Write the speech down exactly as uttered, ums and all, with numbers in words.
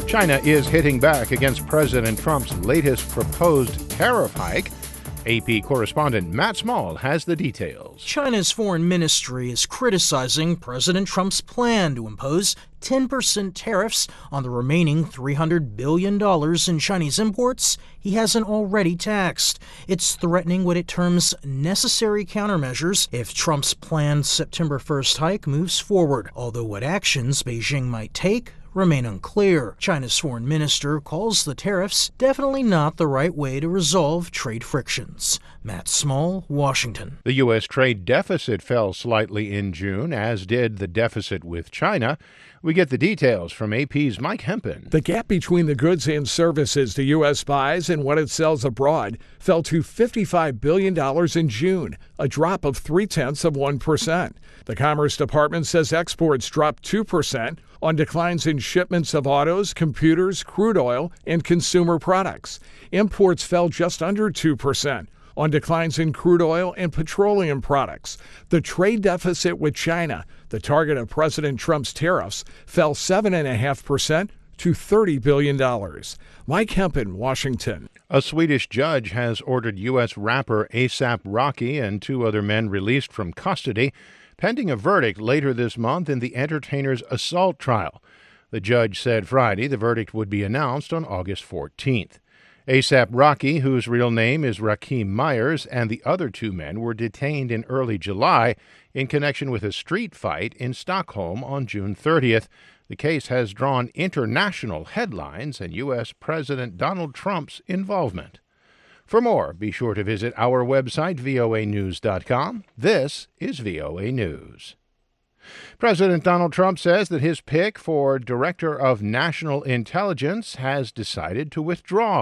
China is hitting back against President Trump's latest proposed tariff hike. A P correspondent Matt Small has the details. China's foreign ministry is criticizing President Trump's plan to impose ten percent tariffs on the remaining three hundred billion dollars in Chinese imports he hasn't already taxed. It's threatening what it terms necessary countermeasures if Trump's planned September first hike moves forward, although what actions Beijing might take remain unclear. China's foreign minister calls the tariffs definitely not the right way to resolve trade frictions. Matt Small, Washington. The U S trade deficit fell slightly in June, as did the deficit with China. We get the details from A P's Mike Hempen. The gap between the goods and services the U S buys and what it sells abroad fell to fifty-five billion dollars in June, a drop of three-tenths of one percent. The Commerce Department says exports dropped two percent on declines in shipments of autos, computers, crude oil, and consumer products. Imports fell just under two percent on declines in crude oil and petroleum products. The trade deficit with China, the target of President Trump's tariffs, fell seven point five percent to thirty billion dollars. Mike Hempen, Washington. A Swedish judge has ordered U S rapper A$AP Rocky and two other men released from custody, pending a verdict later this month in the entertainer's assault trial. The judge said Friday the verdict would be announced on August fourteenth. A$AP Rocky, whose real name is Rakim Myers, and the other two men were detained in early July in connection with a street fight in Stockholm on June thirtieth. The case has drawn international headlines and U S. President Donald Trump's involvement. For more, be sure to visit our website, V O A news dot com. This is V O A News. President Donald Trump says that his pick for Director of National Intelligence has decided to withdraw